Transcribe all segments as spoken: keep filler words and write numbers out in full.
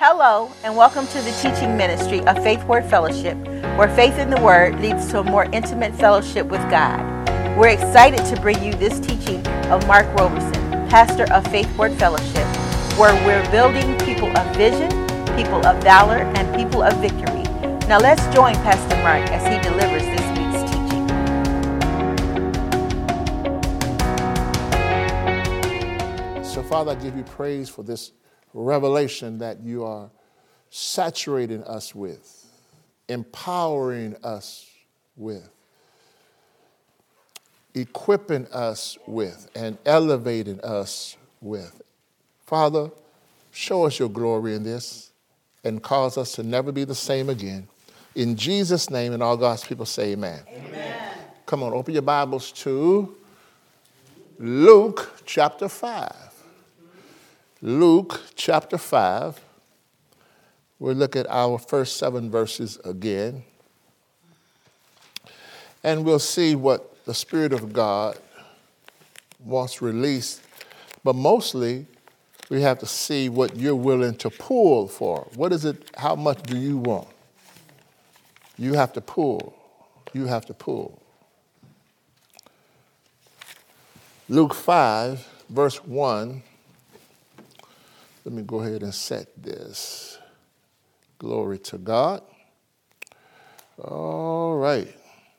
Hello, and welcome to the teaching ministry of Faith Word Fellowship, where faith in the Word leads to a more intimate fellowship with God. We're excited to bring you this teaching of Mark Roberson, pastor of Faith Word Fellowship, where we're building people of vision, people of valor, and people of victory. Now let's join Pastor Mark as he delivers this week's teaching. So, Father, I give you praise for this revelation that you are saturating us with, empowering us with, equipping us with, and elevating us with. Father, show us your glory in this and cause us to never be the same again. In Jesus' name, and all God's people say amen. Amen. Come on, open your Bibles to Luke chapter five. Luke chapter five. We'll look at our first seven verses again. And we'll see what the Spirit of God wants released. But mostly, we have to see what you're willing to pull for. What is it? How much do you want? You have to pull. You have to pull. Luke five, verse one. Let me go ahead and set this. Glory to God. All right.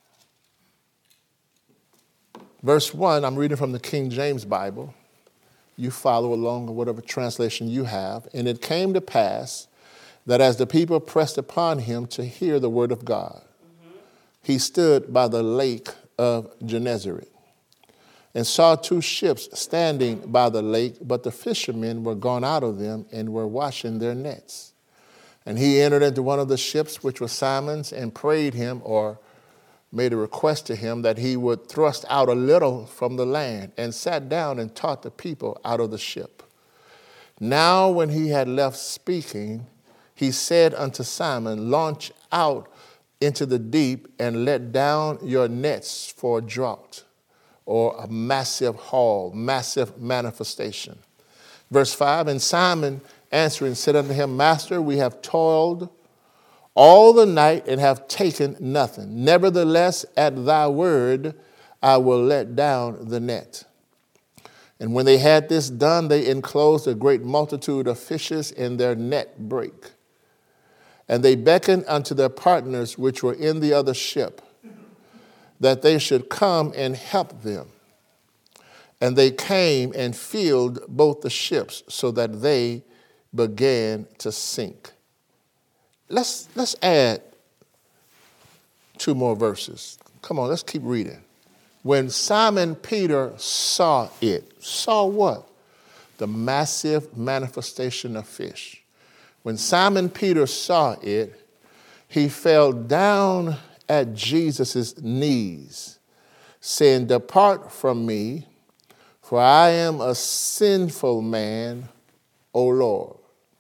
Verse one, I'm reading from the King James Bible. You follow along with whatever translation you have. And it came to pass that as the people pressed upon him to hear the word of God, mm-hmm. he stood by the lake of Gennesaret and saw two ships standing by the lake, but the fishermen were gone out of them and were washing their nets. And he entered into one of the ships, which was Simon's, and prayed him, or made a request to him, that he would thrust out a little from the land, and sat down and taught the people out of the ship. Now when he had left speaking, he said unto Simon, launch out into the deep and let down your nets for a draught, or a massive haul, massive manifestation. Verse five, and Simon answering said unto him, Master, we have toiled all the night and have taken nothing. Nevertheless, at thy word, I will let down the net. And when they had this done, they enclosed a great multitude of fishes, and their net brake. And they beckoned unto their partners which were in the other ship, that they should come and help them. And they came and filled both the ships, so that they began to sink. Let's, let's add two more verses. Come on, let's keep reading. When Simon Peter saw it, saw what? The massive manifestation of fish. When Simon Peter saw it, he fell down at Jesus' knees, saying, Depart from me, for I am a sinful man, O Lord.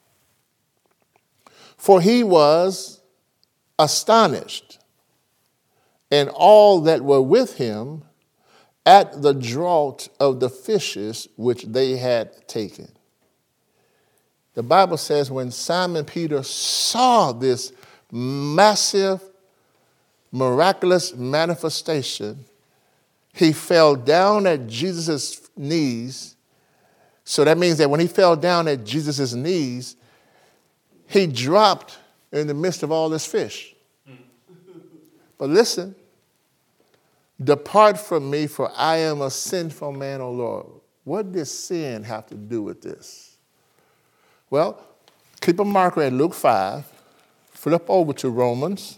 For he was astonished, and all that were with him, at the draught of the fishes which they had taken. The Bible says when Simon Peter saw this massive, miraculous manifestation, he fell down at Jesus' knees. So that means that when he fell down at Jesus' knees, he dropped in the midst of all this fish. But listen, depart from me, for I am a sinful man, O Lord. What does sin have to do with this? Well, keep a marker at Luke five. Flip over to Romans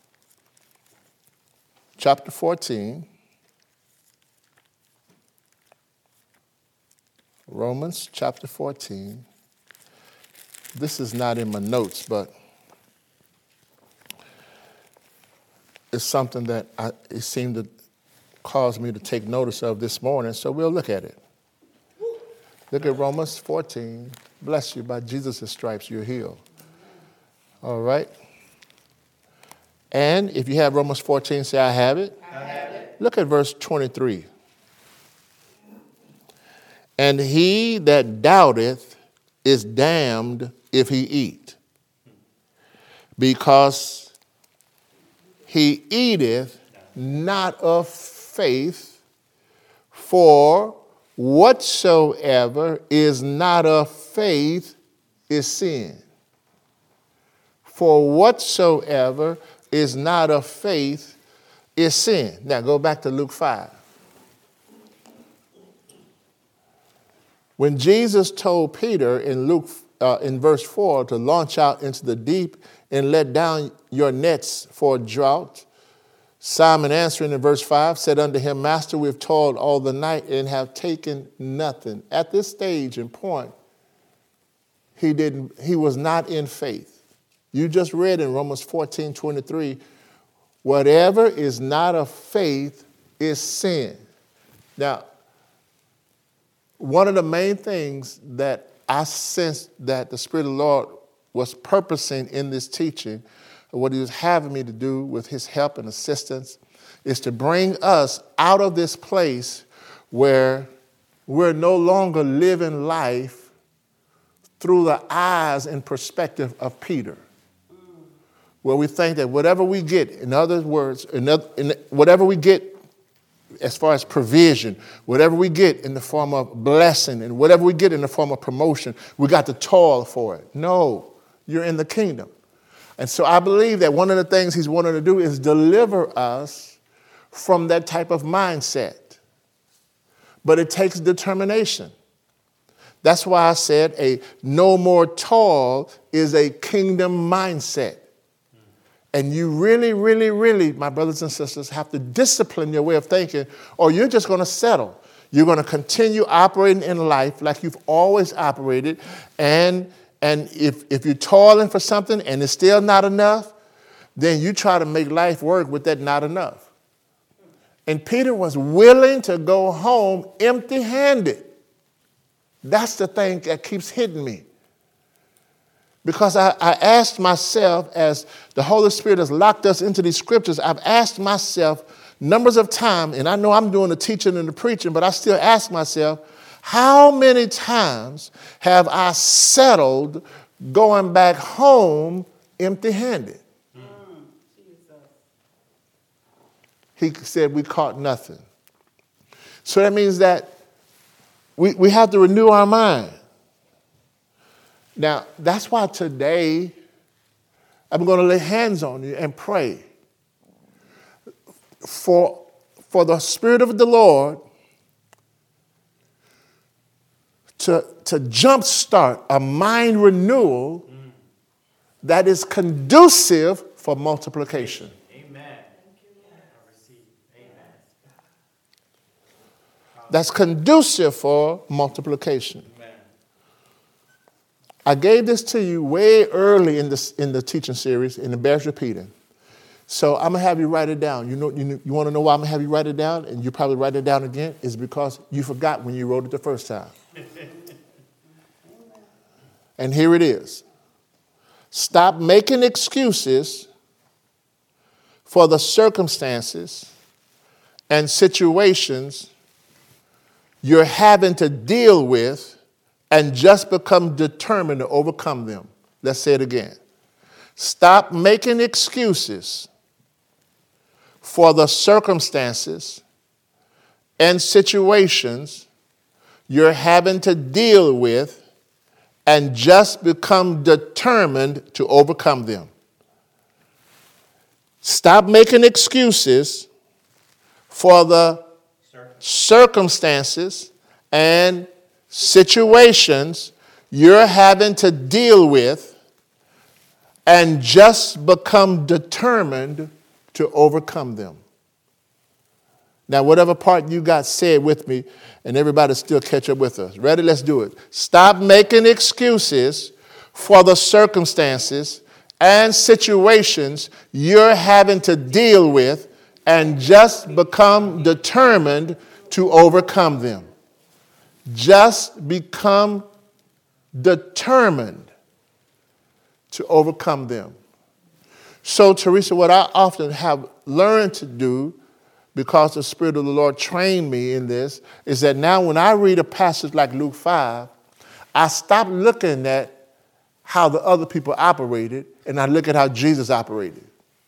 chapter fourteen. Romans chapter fourteen. This is not in my notes, but it's something that I, it seemed to cause me to take notice of this morning, so we'll look at it. Look at Romans fourteen. Bless you, by Jesus' stripes you're healed. All right. And if you have Romans fourteen, say, I have it. I have it. Look at verse twenty-three. And he that doubteth is damned if he eat, because he eateth not of faith, for whatsoever is not of faith is sin. For whatsoever is not of faith is sin. Now go back to Luke five. When Jesus told Peter in Luke uh, in verse four to launch out into the deep and let down your nets for a draught, Simon answering in verse five said unto him, Master, we have toiled all the night and have taken nothing. At this stage and point, he didn't. He was not in faith. You just read in Romans fourteen twenty-three, whatever is not of faith is sin. Now, one of the main things that I sensed that the Spirit of the Lord was purposing in this teaching, what he was having me to do with his help and assistance, is to bring us out of this place where we're no longer living life through the eyes and perspective of Peter, where we think that whatever we get, in other words, in other, in whatever we get as far as provision, whatever we get in the form of blessing, and whatever we get in the form of promotion, we got to toil for it. No, you're in the kingdom. And so I believe that one of the things he's wanting to do is deliver us from that type of mindset. But it takes determination. That's why I said a no more toil is a kingdom mindset. And you really, really, really, my brothers and sisters, have to discipline your way of thinking, or you're just going to settle. You're going to continue operating in life like you've always operated. And, and if, if you're toiling for something and it's still not enough, then you try to make life work with that not enough. And Peter was willing to go home empty-handed. That's the thing that keeps hitting me. Because I, I asked myself, as the Holy Spirit has locked us into these scriptures, I've asked myself numbers of times, and I know I'm doing the teaching and the preaching, but I still ask myself, how many times have I settled going back home empty-handed? Mm. He said we caught nothing. So that means that we, we have to renew our mind. Now, that's why today I'm going to lay hands on you and pray for, for the Spirit of the Lord to, to jumpstart a mind renewal mm. that is conducive for multiplication. Amen. Amen. That's conducive for multiplication. I gave this to you way early in the, in the teaching series, and it bears repeating. So I'm going to have you write it down. You know, you, you want to know why I'm going to have you write it down, and you probably write it down again? It's because you forgot when you wrote it the first time. And here it is. Stop making excuses for the circumstances and situations you're having to deal with, and just become determined to overcome them. Let's say it again. Stop making excuses for the circumstances and situations you're having to deal with, and just become determined to overcome them. Stop making excuses for the circumstances and situations you're having to deal with, and just become determined to overcome them. Now, whatever part you got, say it with me, and everybody still catch up with us. Ready? Let's do it. Stop making excuses for the circumstances and situations you're having to deal with, and just become determined to overcome them. Just become determined to overcome them. So, Teresa, what I often have learned to do, because the Spirit of the Lord trained me in this, is that now when I read a passage like Luke five, I stopped looking at how the other people operated, and I look at how Jesus operated.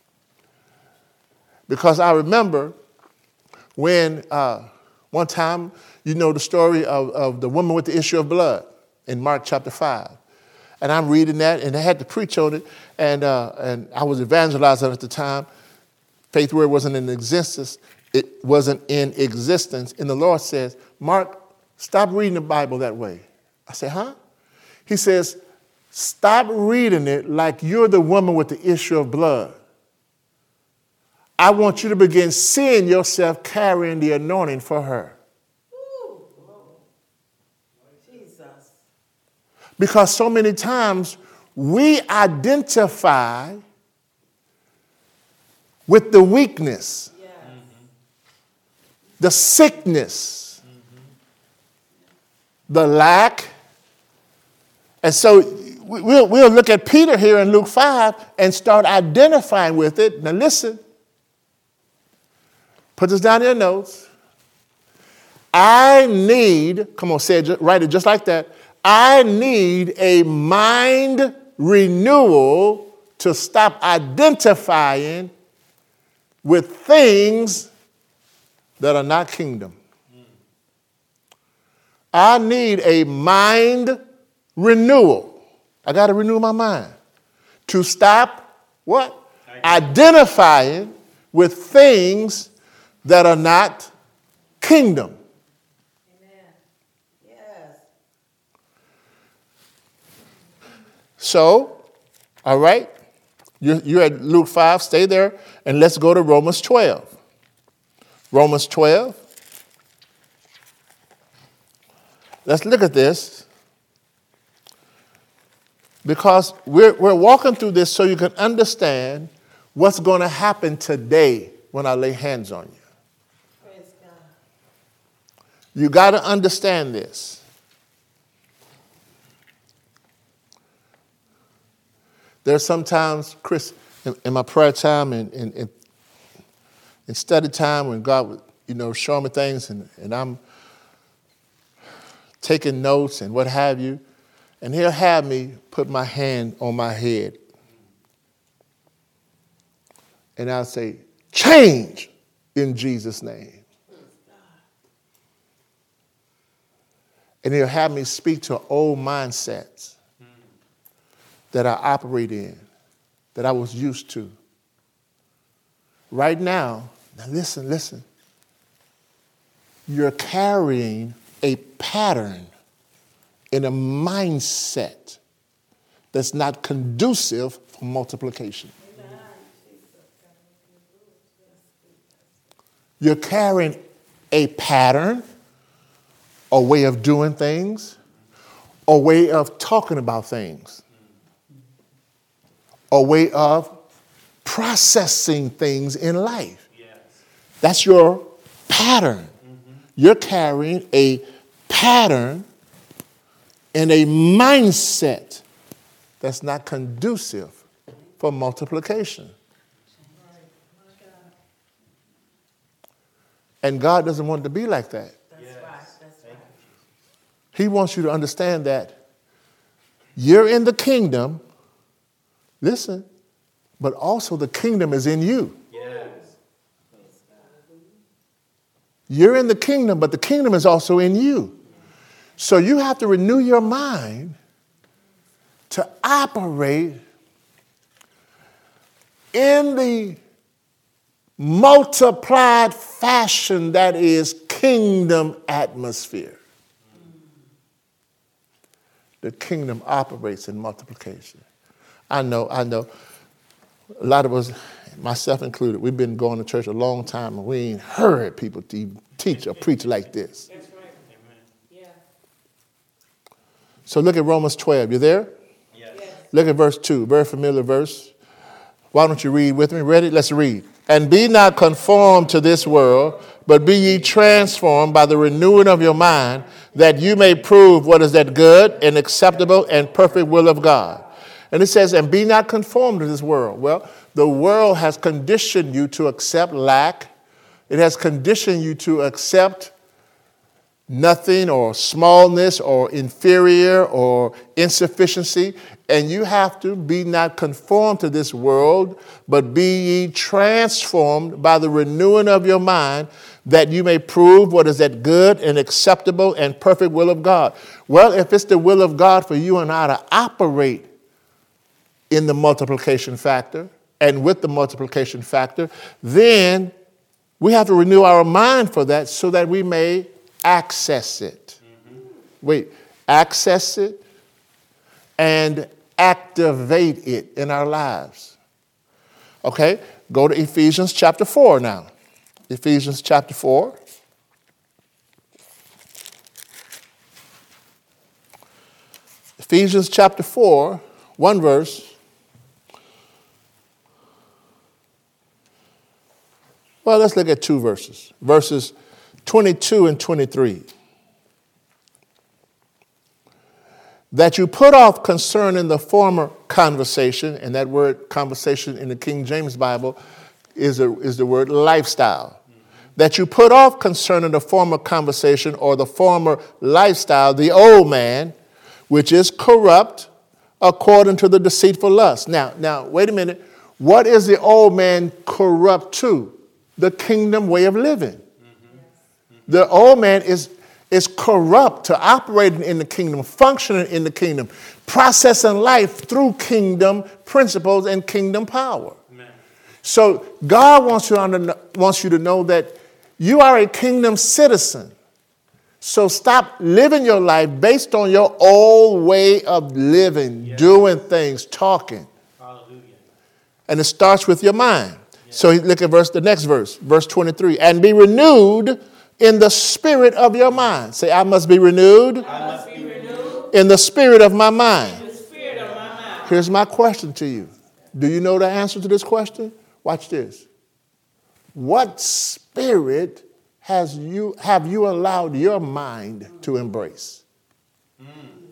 Because I remember when uh, one time, you know the story of, of the woman with the issue of blood in Mark chapter five. And I'm reading that, and I had to preach on it, and, uh, and I was evangelizing at the time. Faith Word wasn't in existence. It wasn't in existence. And the Lord says, Mark, stop reading the Bible that way. I said, huh? He says, stop reading it like you're the woman with the issue of blood. I want you to begin seeing yourself carrying the anointing for her. Ooh, Jesus. Because so many times we identify with the weakness, Yes. the sickness, the lack. And so we'll, we'll look at Peter here in Luke five and start identifying with it. Now listen, put this down in your notes. I need, come on, say it, write it just like that. I need a mind renewal to stop identifying with things that are not kingdom. I need a mind renewal. I got to renew my mind to stop what? Identifying with things that are not kingdom. Amen. Yes. So, all right, you're, you're at Luke five, stay there, and let's go to Romans twelve. Romans twelve. Let's look at this. Because we're, we're walking through this so you can understand what's going to happen today when I lay hands on you. Praise God. You got to understand this. There's sometimes, Chris, in, in my prayer time and in, in, in study time when God would, you know, show me things and, and I'm taking notes and what have you, and he'll have me put my hand on my head. And I'll say, change in Jesus' name. And he'll have me speak to old mindsets that I operate in, that I was used to. Right now, now listen, listen. You're carrying a pattern in a mindset that's not conducive for multiplication. You're carrying a pattern, a way of doing things, a way of talking about things, a way of processing things in life. Yes. That's your pattern. Mm-hmm. You're carrying a pattern and a mindset that's not conducive for multiplication. And God doesn't want it to be like that. That's Yes. right. That's right. He wants you to understand that you're in the kingdom, listen, but also the kingdom is in you. Yes. You're in the kingdom, but the kingdom is also in you. So you have to renew your mind to operate in the multiplied fashion that is kingdom atmosphere. The kingdom operates in multiplication. I know, I know. A lot of us, myself included, we've been going to church a long time and we ain't heard people te- teach or preach like this. That's right. Amen. Yeah. So look at Romans twelve. You there? Yes. Yes. Look at verse two, very familiar verse. Why don't you read with me? Ready? Let's read. And be not conformed to this world, but be ye transformed by the renewing of your mind, that you may prove what is that good and acceptable and perfect will of God. And it says, and be not conformed to this world. Well, the world has conditioned you to accept lack. It has conditioned you to accept nothing or smallness or inferior or insufficiency. And you have to be not conformed to this world, but be ye transformed by the renewing of your mind, that you may prove what is that good and acceptable and perfect will of God. Well, if it's the will of God for you and I to operate in the multiplication factor and with the multiplication factor, then we have to renew our mind for that so that we may access it. Mm-hmm. Wait, access it and activate it in our lives. Okay, go to Ephesians chapter four now. Ephesians chapter four. Ephesians chapter four, one verse. Well, let's look at two verses. Verses twenty-two and twenty-three. That you put off concerning the former conversation, and that word conversation in the King James Bible is, a, is the word lifestyle. Mm-hmm. That you put off concerning the former conversation or the former lifestyle, the old man, which is corrupt according to the deceitful lust. Now, now, wait a minute. What is the old man corrupt to? The kingdom way of living. Mm-hmm. The old man is is corrupt to operating in the kingdom, functioning in the kingdom, processing life through kingdom principles and kingdom power. Amen. So God wants you, to, wants you to know that you are a kingdom citizen. So stop living your life based on your old way of living, yes. doing things, talking. Hallelujah. And it starts with your mind. Yes. So look at verse, the next verse, verse twenty-three. And be renewed in the spirit of your mind. Say, I must be renewed, I must be renewed in the spirit of my mind. In the spirit of my mind. Here's my question to you. Do you know the answer to this question? Watch this. What spirit has you have you allowed your mind to embrace? Mm.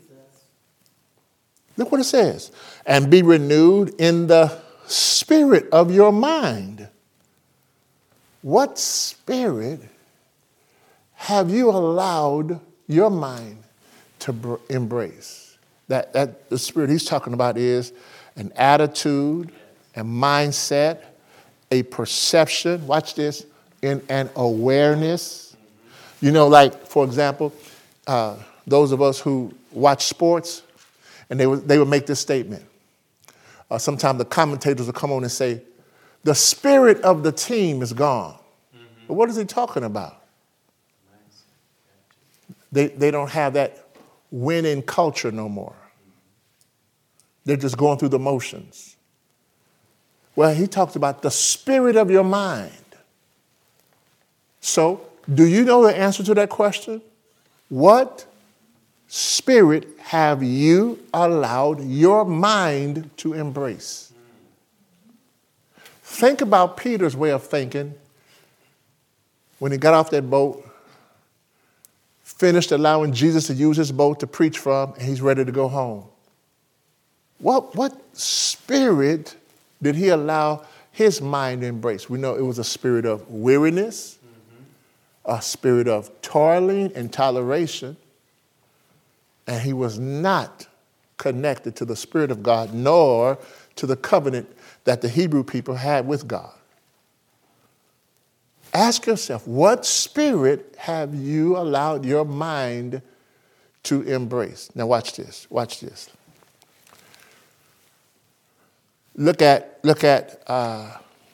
Look what it says. And be renewed in the spirit of your mind. What spirit have you allowed your mind to br- embrace? That, that the spirit he's talking about is an attitude, a mindset, a perception, watch this, in an awareness. You know, like, for example, uh, those of us who watch sports, and they would, they would make this statement. Uh, sometimes the commentators will come on and say, the spirit of the team is gone. Mm-hmm. But what is he talking about? They, they don't have that winning culture no more. They're just going through the motions. Well, he talks about the spirit of your mind. So, do you know the answer to that question? What spirit have you allowed your mind to embrace? Think about Peter's way of thinking when he got off that boat, finished allowing Jesus to use his boat to preach from, and he's ready to go home. What, what spirit did he allow his mind to embrace? We know it was a spirit of weariness, mm-hmm. a spirit of toiling and toleration, and he was not connected to the Spirit of God nor to the covenant that the Hebrew people had with God. Ask yourself, what spirit have you allowed your mind to embrace? Now watch this, watch this. Look at, look at, uh,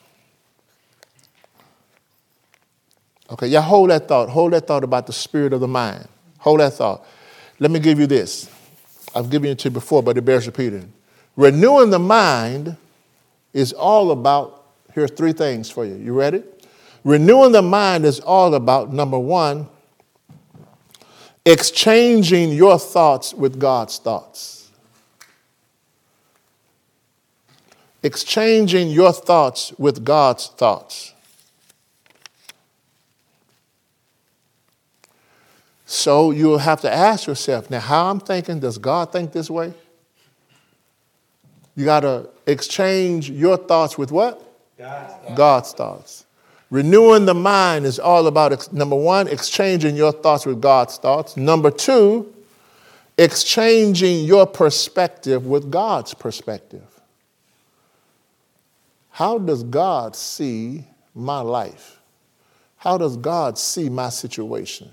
okay, yeah, hold that thought. Hold that thought about the spirit of the mind. Hold that thought. Let me give you this. I've given it to you before, but it bears repeating. Renewing the mind is all about, here's three things for you. You ready? Renewing the mind is all about, number one, exchanging your thoughts with God's thoughts. Exchanging your thoughts with God's thoughts. So you'll have to ask yourself, now how I'm thinking, does God think this way? You got to exchange your thoughts with what? God's thoughts. God's thoughts. Renewing the mind is all about, number one, exchanging your thoughts with God's thoughts. Number two, exchanging your perspective with God's perspective. How does God see my life? How does God see my situation?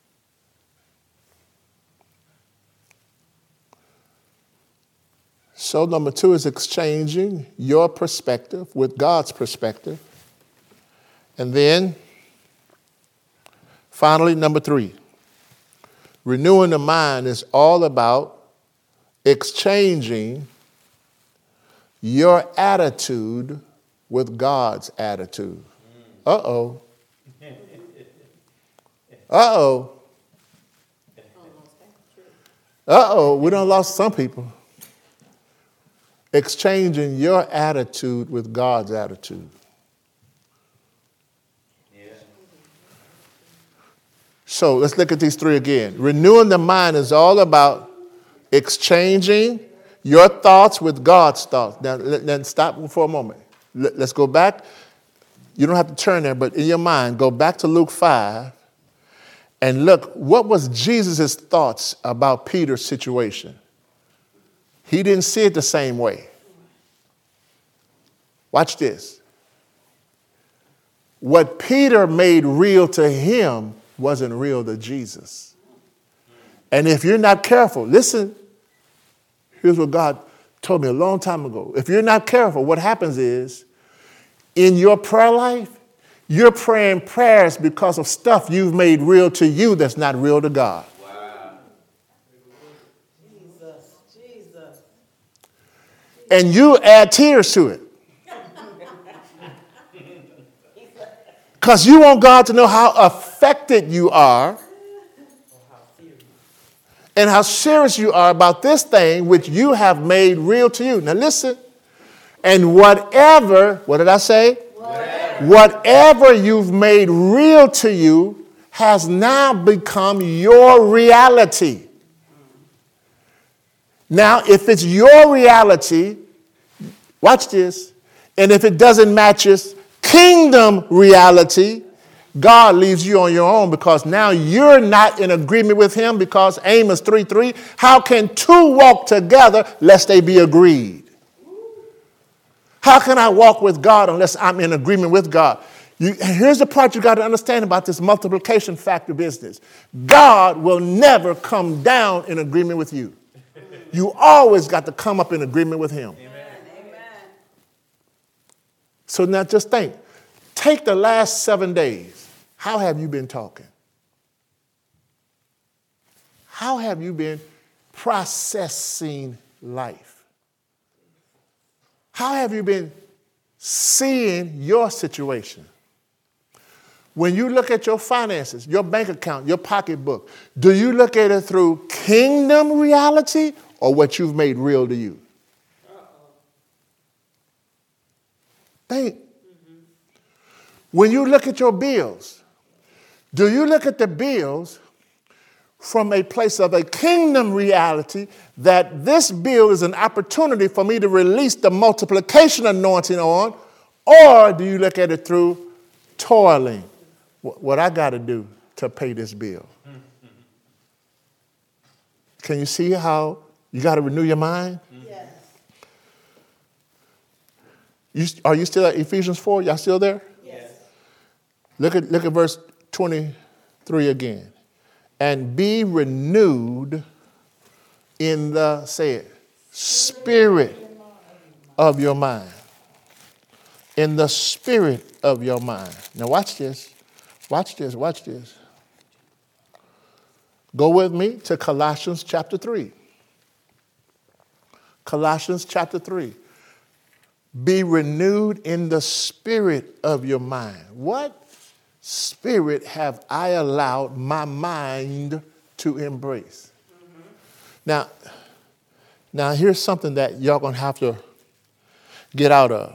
So number two is exchanging your perspective with God's perspective. And then, finally, number three, renewing the mind is all about exchanging your attitude with God's attitude. Uh-oh. Uh-oh. Uh-oh, we done lost some people. Exchanging your attitude with God's attitude. So let's look at these three again. Renewing the mind is all about exchanging your thoughts with God's thoughts. Now, then stop for a moment. Let's go back. You don't have to turn there, but in your mind, go back to Luke five and look, what was Jesus' thoughts about Peter's situation? He didn't see it the same way. Watch this. What Peter made real to him wasn't real to Jesus. And if you're not careful, listen, here's what God told me a long time ago. If you're not careful, what happens is, in your prayer life, you're praying prayers because of stuff you've made real to you that's not real to God. Wow. Jesus, Jesus. And you add tears to it. Because you want God to know how affected you are and how serious you are about this thing which you have made real to you. Now listen, and whatever, what did I say? Whatever, whatever you've made real to you has now become your reality. Now, if it's your reality, watch this, and if it doesn't match its kingdom reality, God leaves you on your own because now you're not in agreement with him because Amos three three, how can two walk together lest they be agreed? How can I walk with God unless I'm in agreement with God? You, here's the part you got to understand about this multiplication factor business. God will never come down in agreement with you. You always got to come up in agreement with him. Amen. Amen. So now just think. Take the last seven days. How have you been talking? How have you been processing life? How have you been seeing your situation? When you look at your finances, your bank account, your pocketbook, do you look at it through kingdom reality or what you've made real to you? Uh-oh. Think. Mm-hmm. When you look at your bills, do you look at the bills from a place of a kingdom reality that this bill is an opportunity for me to release the multiplication anointing on, or do you look at it through toiling? What I got to do to pay this bill? Can you see how you got to renew your mind? Yes. You, are you still at Ephesians four? Y'all still there? Yes. Look at, look at verse twenty-three again. And be renewed in the, say it, spirit of your mind. In the spirit of your mind. Now watch this. Watch this. Watch this. Go with me to Colossians chapter three. Colossians chapter three. Be renewed in the spirit of your mind. What spirit have I allowed my mind to embrace? Mm-hmm. Now, now here's something that y'all gonna have to get out of.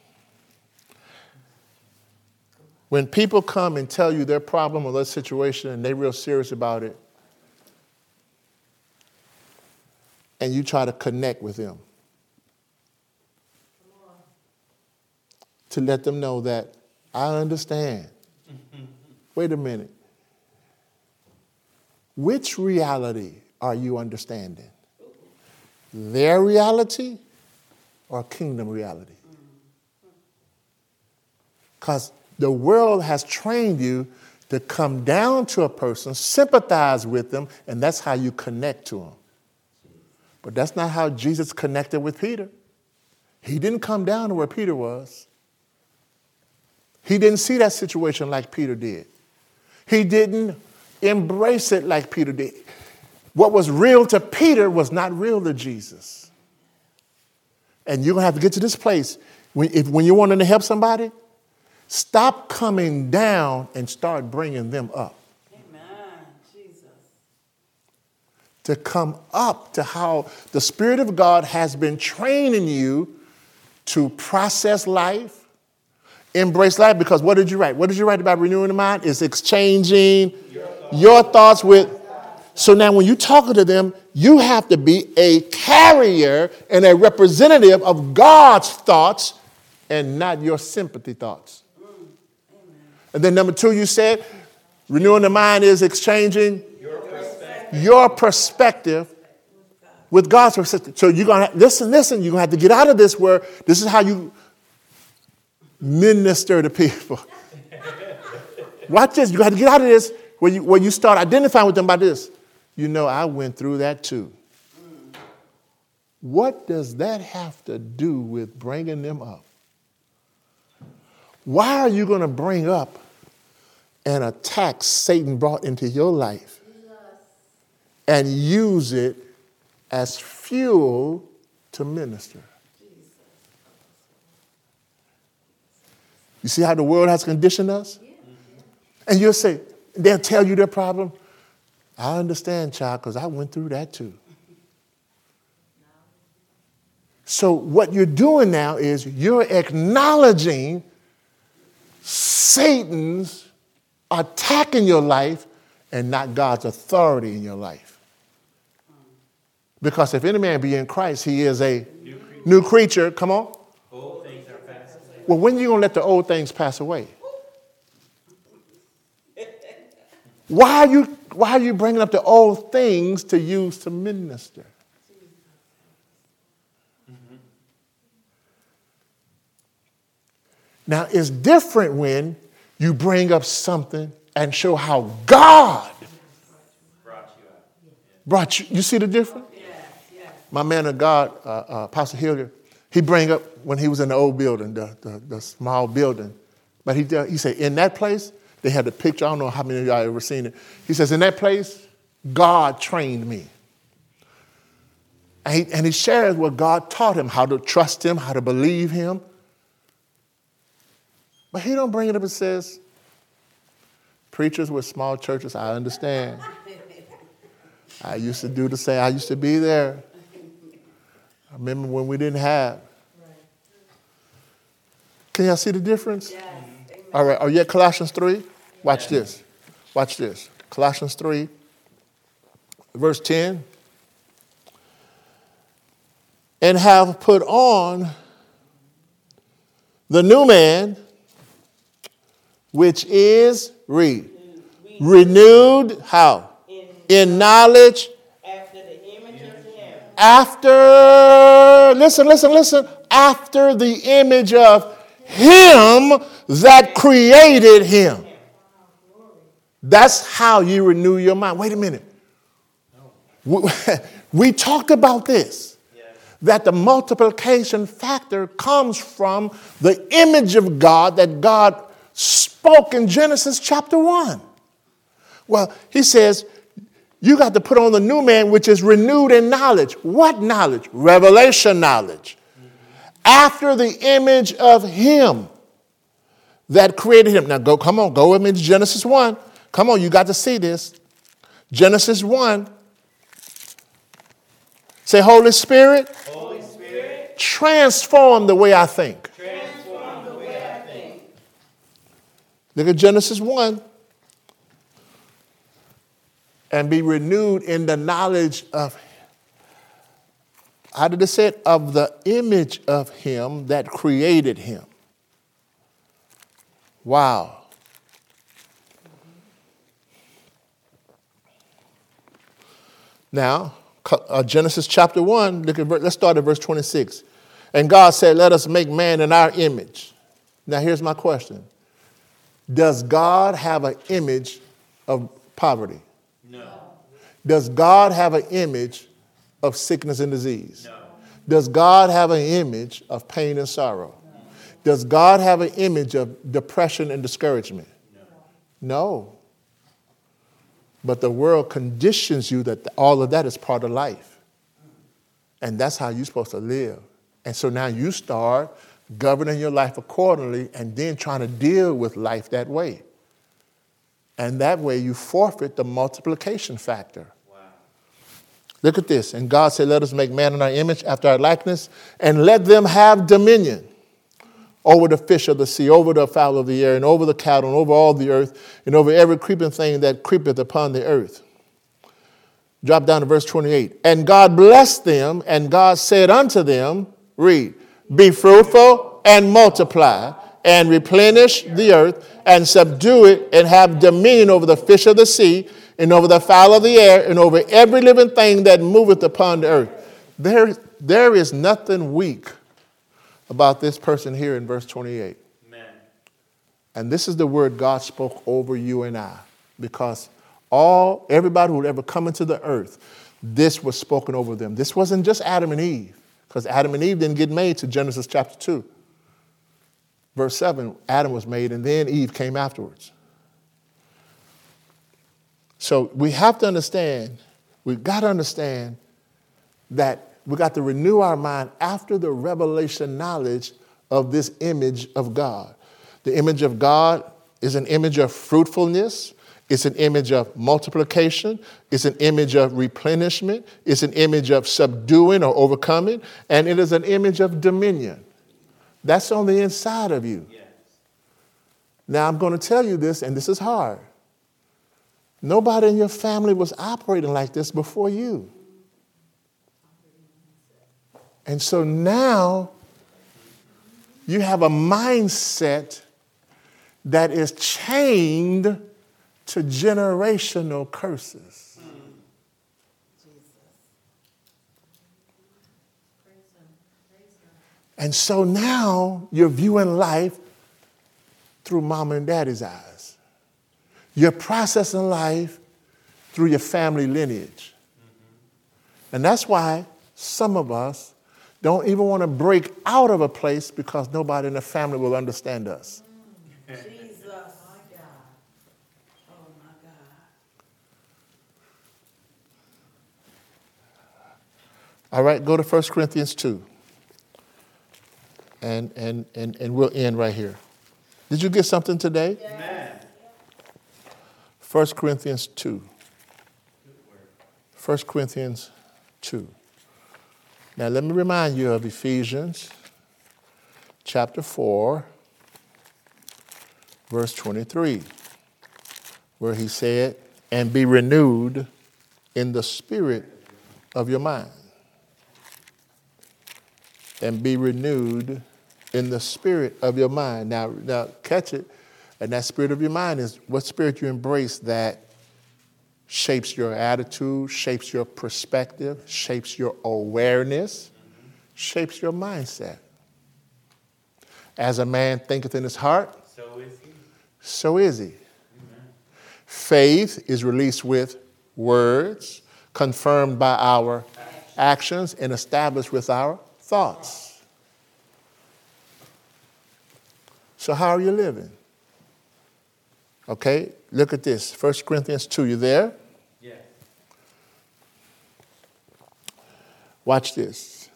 When people come and tell you their problem or their situation and they're real serious about it, and you try to connect with them to let them know that I understand. Wait a minute. Which reality are you understanding? Their reality or kingdom reality? Because the world has trained you to come down to a person, sympathize with them, and that's how you connect to them. But that's not how Jesus connected with Peter. He didn't come down to where Peter was. He didn't see that situation like Peter did. He didn't embrace it like Peter did. What was real to Peter was not real to Jesus. And you're going to have to get to this place. When, if, when you're wanting to help somebody, stop coming down and start bringing them up. Amen. Jesus. To come up to how the Spirit of God has been training you to process life, embrace life. Because what did you write? What did you write about renewing the mind? It's exchanging your thoughts, your thoughts with. So now when you're talking to them, you have to be a carrier and a representative of God's thoughts and not your sympathy thoughts. And then number two, you said, renewing the mind is exchanging your perspective, your perspective with God's perspective. So you're going to, listen, listen, you're going to have to get out of this where this is how you minister to people. Watch this. You got to get out of this where you, where you start identifying with them by this. You know, I went through that too. What does that have to do with bringing them up? Why are you going to bring up an attack Satan brought into your life and use it as fuel to minister? You see how the world has conditioned us? And you'll say, they'll tell you their problem. I understand, child, because I went through that too. So what you're doing now is you're acknowledging Satan's attack in your life and not God's authority in your life. Because if any man be in Christ, he is a new creature. New creature. Come on. Old things are passed away. Well, when are you going to let the old things pass away? Why are you, why are you bringing up the old things to use to minister? Mm-hmm. Now, it's different when you bring up something and show how God Brought you out. brought you. You see the difference? Yes, yes. My man of God, uh, uh, Apostle Hilliard, he bring up when he was in the old building, the, the, the small building. But he, he said, in that place, they had the picture. I don't know how many of y'all ever seen it. He says, in that place, God trained me. And he, and he shares what God taught him, how to trust him, how to believe him. But he don't bring it up and says, preachers with small churches, I understand. I used to do the same. I used to be there. I remember when we didn't have. Can y'all see the difference? Yes. All right. Are you at Colossians three? Watch this. Watch this. Colossians three, verse ten. And have put on the new man, which is, read, renewed, how? In, In knowledge. after the image of him. After, listen, listen, listen. After the image of him that created him. That's how you renew your mind. Wait a minute. We, we talked about this. That the multiplication factor comes from the image of God that God spoke in Genesis chapter one. Well, he says, you got to put on the new man, which is renewed in knowledge. What knowledge? Revelation knowledge. After the image of him that created him. Now go, come on, go with me to Genesis one. Come on, you got to see this. Genesis one. Say, Holy Spirit. Holy Spirit. Transform the way I think. Transform the way I think. Look at Genesis one. And be renewed in the knowledge of, how did it say it? Of the image of him that created him. Wow. Now, uh, Genesis chapter one, look at, let's start at verse twenty-six. And God said, let us make man in our image. Now, here's my question. Does God have an image of poverty? No. Does God have an image of sickness and disease? No. Does God have an image of pain and sorrow? No. Does God have an image of depression and discouragement? No. No. But the world conditions you that all of that is part of life. And that's how you're supposed to live. And so now you start governing your life accordingly and then trying to deal with life that way. And that way you forfeit the multiplication factor. Wow. Look at this. And God said, let us make man in our image after our likeness and let them have dominion over the fish of the sea, over the fowl of the air, and over the cattle, and over all the earth, and over every creeping thing that creepeth upon the earth. Drop down to verse twenty-eight. And God blessed them, and God said unto them, read, be fruitful and multiply, and replenish the earth, and subdue it, and have dominion over the fish of the sea, and over the fowl of the air, and over every living thing that moveth upon the earth. There, there is nothing weak about this person here in verse twenty-eight. Amen. And this is the word God spoke over you and I, because all everybody who would ever come into the earth, this was spoken over them. This wasn't just Adam and Eve, because Adam and Eve didn't get made to Genesis chapter two. Verse seven, Adam was made, and then Eve came afterwards. So we have to understand, we've got to understand that we got to renew our mind after the revelation knowledge of this image of God. The image of God is an image of fruitfulness. It's an image of multiplication. It's an image of replenishment. It's an image of subduing or overcoming. And it is an image of dominion. That's on the inside of you. Yes. Now, I'm going to tell you this, and this is hard. Nobody in your family was operating like this before you. And so now you have a mindset that is chained to generational curses. And so now you're viewing life through mama and daddy's eyes. You're processing life through your family lineage. And that's why some of us don't even want to break out of a place because nobody in the family will understand us. Jesus. My God. Oh, my God. All right, go to First Corinthians two. And, and, and, and we'll end right here. Did you get something today? Amen. First Corinthians two. First Corinthians two. Now, let me remind you of Ephesians chapter four, verse twenty-three, where he said, and be renewed in the spirit of your mind. And be renewed in the spirit of your mind. Now, now catch it. And that spirit of your mind is what spirit you embrace that shapes your attitude, shapes your perspective, shapes your awareness, mm-hmm. shapes your mindset. As a man thinketh in his heart, so is he. So is he. Amen. Faith is released with words, confirmed by our actions, and established with our thoughts. So how are you living? Okay, look at this. First Corinthians two, you there? Yes. Watch this.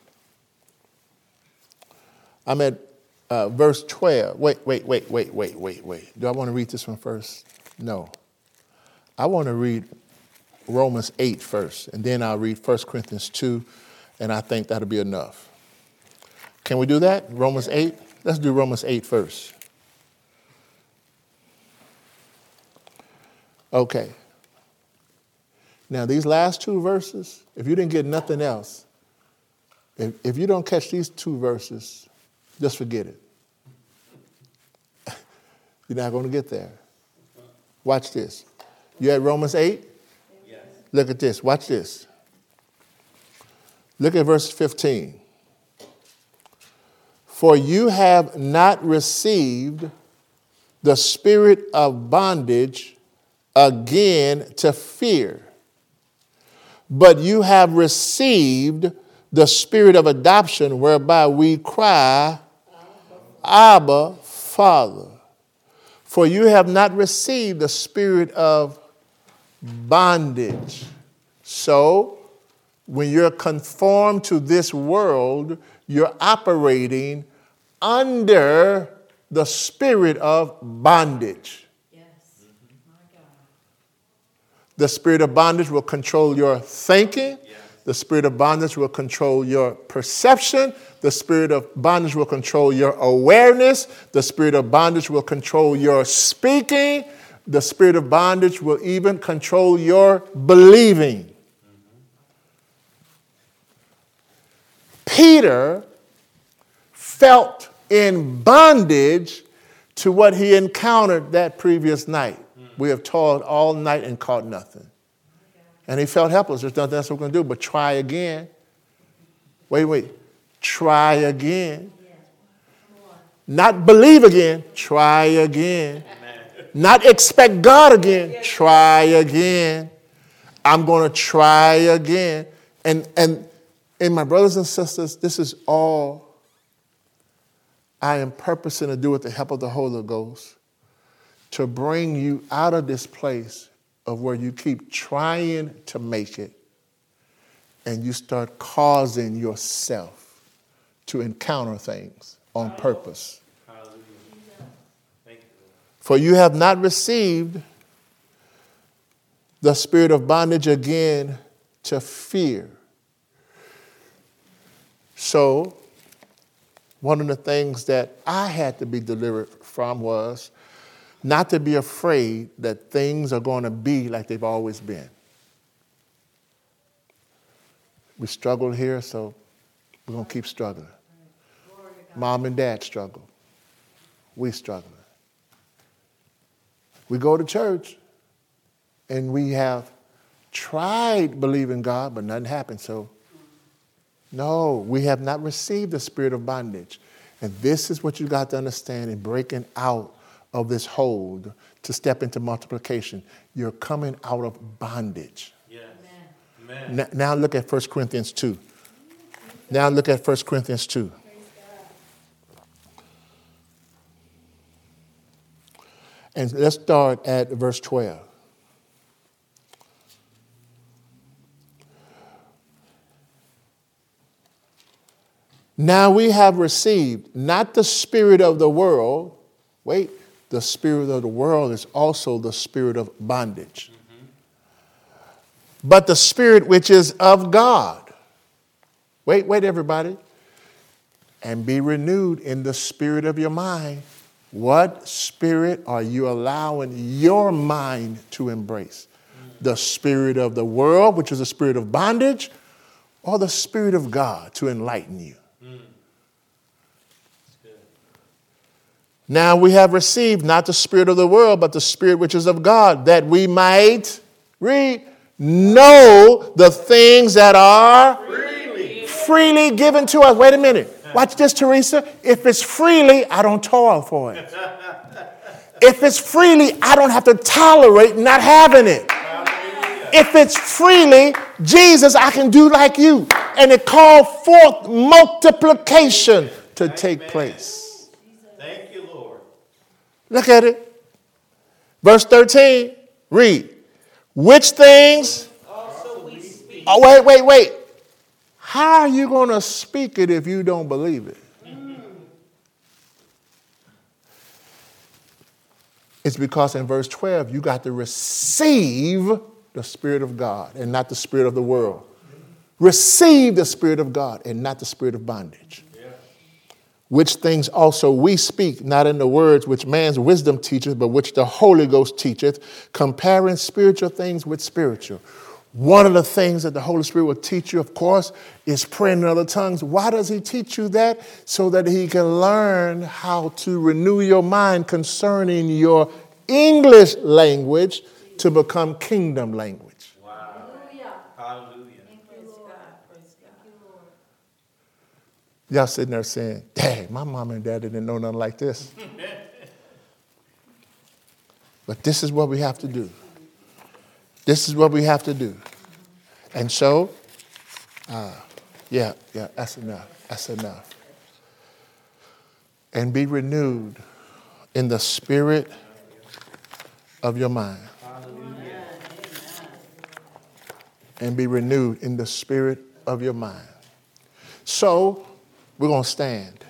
I'm at uh, verse twelve. Wait, wait, wait, wait, wait, wait, wait. Do I want to read this one first? No. I want to read Romans eight first, and then I'll read First Corinthians two, and I think that'll be enough. Can we do that? Romans eight? Let's do Romans eight first. Okay. Now, these last two verses, if you didn't get nothing else, if, if you don't catch these two verses, just forget it. You're not going to get there. Watch this. You at Romans eight? Yes. Look at this. Watch this. Look at verse fifteen. For you have not received the spirit of bondage again to fear, but you have received the spirit of adoption whereby we cry, Abba, Father. For you have not received the spirit of bondage. So, when you're conformed to this world, you're operating under the spirit of bondage. Yes. My God. The spirit of bondage will control your thinking. The spirit of bondage will control your perception. The spirit of bondage will control your awareness. The spirit of bondage will control your speaking. The spirit of bondage will even control your believing. Mm-hmm. Peter felt in bondage to what he encountered that previous night. Mm. We have toiled all night and caught nothing. And he felt helpless. There's nothing else we're going to do but try again. Wait, wait. Try again. Not believe again. Try again. Amen. Not expect God again. Try again. I'm going to try again. And, and, and my brothers and sisters, this is all I am purposing to do with the help of the Holy Ghost, to bring you out of this place of where you keep trying to make it and you start causing yourself to encounter things on purpose. Hallelujah. Thank you. For you have not received the spirit of bondage again to fear. So, one of the things that I had to be delivered from was not to be afraid that things are going to be like they've always been. We struggled here, so we're going to keep struggling. Mom and dad struggle. We struggling. We go to church, and we have tried believing God, but nothing happened. So, no, we have not received the spirit of bondage. And this is what you got to understand in breaking out of this hold to step into multiplication. You're coming out of bondage. Yes. Amen. Now, now look at First Corinthians two. Now look at First Corinthians two. And let's start at verse twelve. Now we have received not the spirit of the world. Wait, the spirit of the world is also the spirit of bondage. Mm-hmm. But the spirit which is of God. Wait, wait, everybody. And be renewed in the spirit of your mind. What spirit are you allowing your mind to embrace? Mm-hmm. The spirit of the world, which is the spirit of bondage, or the spirit of God to enlighten you? Now we have received not the spirit of the world, but the spirit which is of God, that we might read, know the things that are freely. freely given to us. Wait a minute. Watch this, Teresa. If it's freely, I don't toil for it. If it's freely, I don't have to tolerate not having it. If it's freely, Jesus, I can do like you. And it called forth multiplication to take place. Look at it. Verse thirteen, read. Which things? Also we speak. Oh, wait, wait, wait. How are you going to speak it if you don't believe it? Mm. It's because in verse twelve, you got to receive the Spirit of God and not the spirit of the world. Receive the Spirit of God and not the spirit of bondage. Which things also we speak, not in the words which man's wisdom teacheth, but which the Holy Ghost teacheth, comparing spiritual things with spiritual. One of the things that the Holy Spirit will teach you, of course, is praying in other tongues. Why does he teach you that? So that he can learn how to renew your mind concerning your English language to become kingdom language. Wow. Hallelujah. Praise God. Praise God. Y'all sitting there saying, dang, my mom and dad didn't know nothing like this. But this is what we have to do. This is what we have to do. And so, uh, yeah, yeah, that's enough. That's enough. And be renewed in the spirit of your mind. Hallelujah. And be renewed in the spirit of your mind. So, we're going to stand.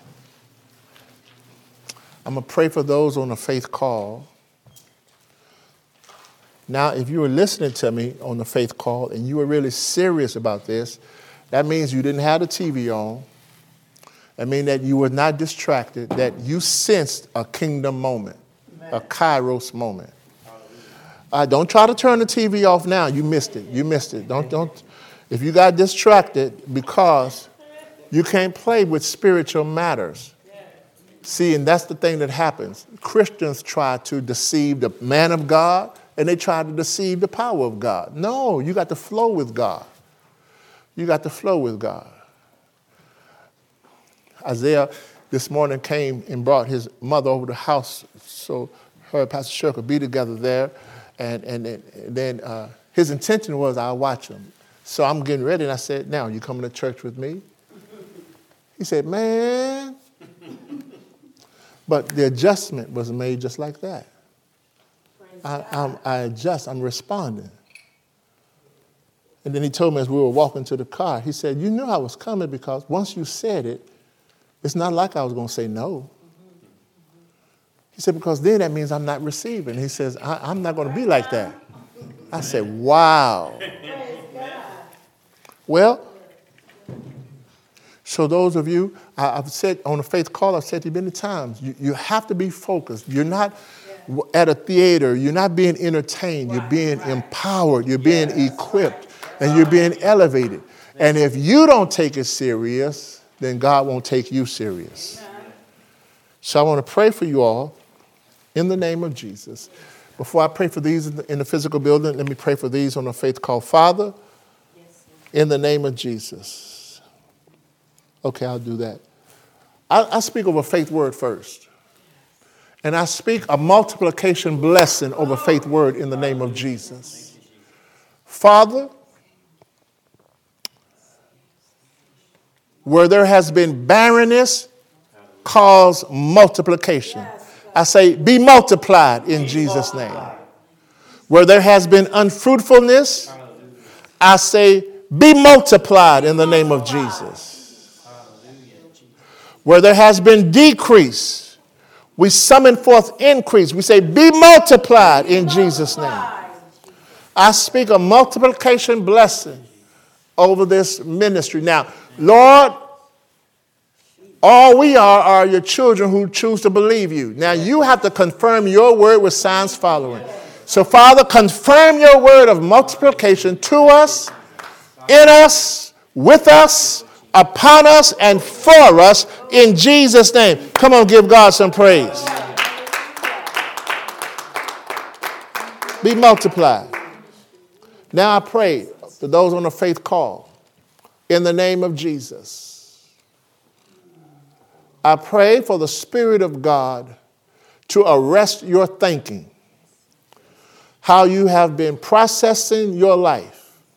I'm going to pray for those on the faith call. Now, if you were listening to me on the faith call and you were really serious about this, that means you didn't have the T V on. That means that you were not distracted, that you sensed a kingdom moment, Amen. A kairos moment. Uh, don't try to turn the T V off now. You missed it. You missed it. Don't, don't. If you got distracted because you can't play with spiritual matters. See, and that's the thing that happens. Christians try to deceive the man of God, and they try to deceive the power of God. No, you got to flow with God. You got to flow with God. Isaiah this morning came and brought his mother over to the house so her and Pastor Shirk could be together there. And, and, and then uh, his intention was, I'll watch him. So I'm getting ready, and I said, now, you coming to church with me? He said, man. But the adjustment was made just like that. I, I'm, I adjust, I'm responding. And then he told me as we were walking to the car, he said, you knew I was coming because once you said it, it's not like I was going to say no. He said, because then that means I'm not receiving. He says, I, I'm not going to be like that. I said, wow. Well, so those of you, I, I've said on the faith call, I've said to you many times, you, you have to be focused. You're not at a theater, you're not being entertained, you're being empowered, you're being equipped, and you're being elevated. And if you don't take it serious, then God won't take you serious. So I want to pray for you all in the name of Jesus. Before I pray for these in the, in the physical building, let me pray for these on the faith call. Father, in the name of Jesus. Okay, I'll do that. I, I speak over faith word first. And I speak a multiplication blessing over faith word in the name of Jesus. Father, where there has been barrenness, cause multiplication. I say, be multiplied in Jesus' name. Where there has been unfruitfulness, I say, be multiplied in the name of Jesus. Where there has been decrease, we summon forth increase. We say, be multiplied in Jesus' name. I speak a multiplication blessing over this ministry. Now, Lord, all we are are your children who choose to believe you. Now, you have to confirm your word with signs following. So, Father, confirm your word of multiplication to us, in us, with us, upon us, and for us in Jesus' name. Come on, give God some praise. Be multiplied. Now I pray to those on the faith call in the name of Jesus. I pray for the Spirit of God to arrest your thinking, how you have been processing your life.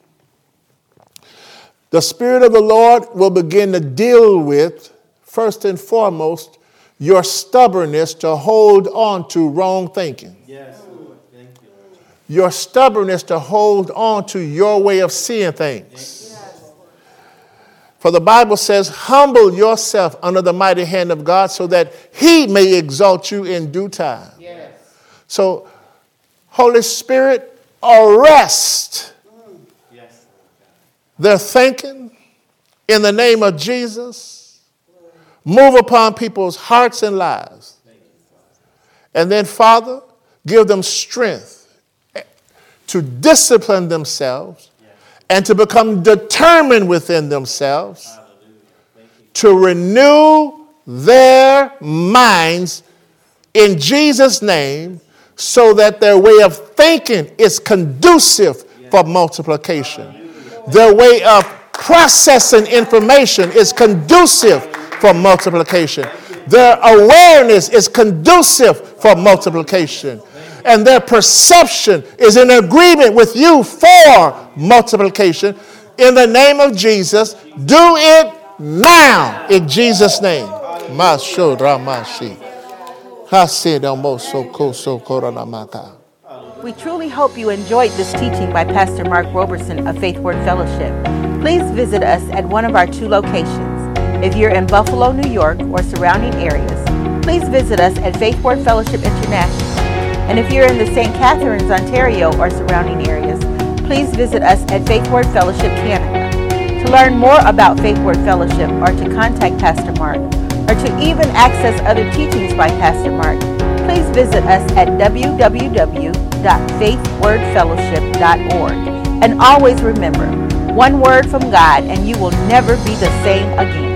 The Spirit of the Lord will begin to deal with, first and foremost, your stubbornness to hold on to wrong thinking. Yes, Lord. Thank you. Your stubbornness to hold on to your way of seeing things. Yes. For the Bible says, humble yourself under the mighty hand of God so that he may exalt you in due time. Yes. So, Holy Spirit, arrest their thinking in the name of Jesus. Move upon people's hearts and lives. And then, Father, give them strength to discipline themselves and to become determined within themselves to renew their minds in Jesus' name, so that their way of thinking is conducive for multiplication. Their way of processing information is conducive for multiplication. Their awareness is conducive for multiplication. And their perception is in agreement with you for multiplication. In the name of Jesus, do it now in Jesus' name. Masho Ramashi. We truly hope you enjoyed this teaching by Pastor Mark Roberson of Faith Word Fellowship. Please visit us at one of our two locations. If you're in Buffalo, New York, or surrounding areas, please visit us at Faith Word Fellowship International. And if you're in the Saint Catharines, Ontario, or surrounding areas, please visit us at Faith Word Fellowship Canada. To learn more about Faith Word Fellowship, or to contact Pastor Mark, or to even access other teachings by Pastor Mark, please visit us at w w w dot faith word fellowship dot org. And always remember, one word from God and you will never be the same again.